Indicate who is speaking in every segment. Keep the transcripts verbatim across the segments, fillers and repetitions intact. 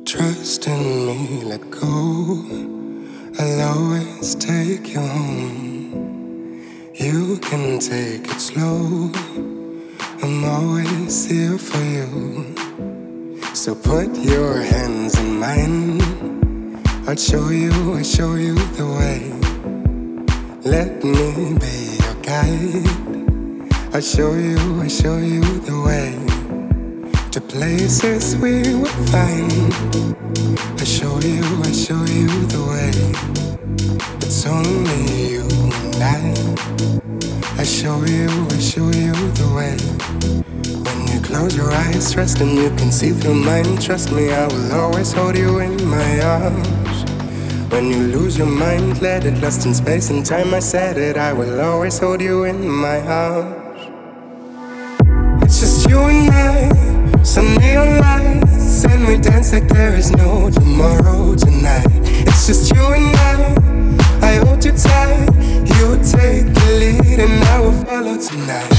Speaker 1: Trust in me, let go. I'll always take you home. You can take it slow. I'm always here for you. So put your hands in mine. I'll show you, I'll show you the way. Let me be your guide. I'll show you, I'll show you the way to places we will find. I'll show you, I'll show you the way. It's only you and I. I'll show you, I'll show you the way. When you close your eyes, trust and you can see through mine. Trust me, I will always hold you in my arms. When you lose your mind, let it lost in space and time. I said it, I will always hold you in my arms. It's just you and I. Some neon lights, and we dance like there is no tomorrow tonight. It's just you and I. I hold you tight. You take the lead, and I will follow tonight.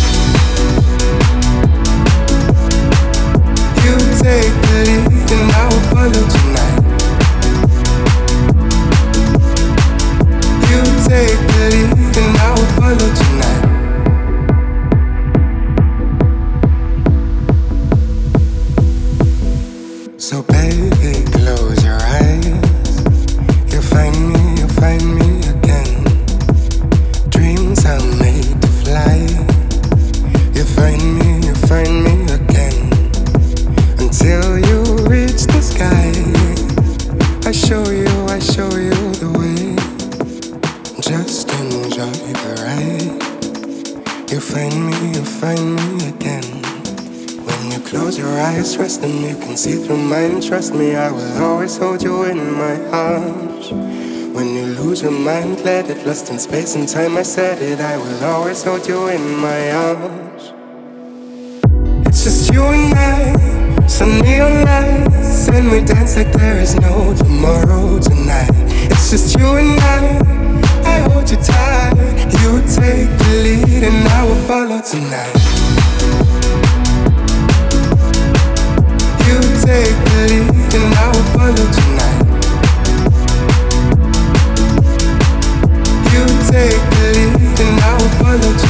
Speaker 1: You take the lead, and I will follow tonight. You take the lead, and I will follow tonight. So baby, close your eyes. You'll find me, you'll find me again. Dreams are made to fly. You'll find me, you'll find me again. Until you reach the sky. I show you, I show you the way. Just enjoy the ride. You'll find me, you'll find me again. When you close your eyes, trust and you can see through mine. Trust me, I will always hold you in my arms. When you lose your mind, let it lost in space and time. I said it, I will always hold you in my arms. It's just you and I, some neon lights, and we dance like there is no tomorrow tonight. It's just you and I, I hold you tight. You take the lead and I will follow tonight. You take the lead and I will follow tonight. You take the lead and I will follow tonight.